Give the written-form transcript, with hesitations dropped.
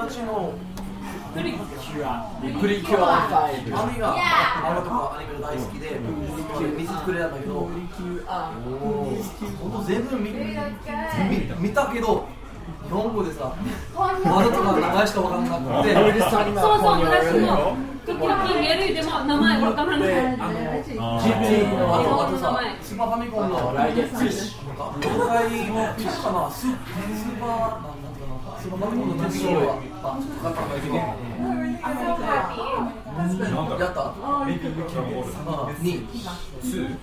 達のプリキュアプリキュア兄が漫画とかアニメが大好きで見せてくれたんだけど、本当全部見たけど日本語でさ、丸とか名前しか分からなくて、 そうそう私も時々メールでも名前分からない。 GT のあとさ、スーパーファミコンの来月フィッシュとか、東海のフィッシュかな、スーパーファミコンの時は分かったんだけど、やった？2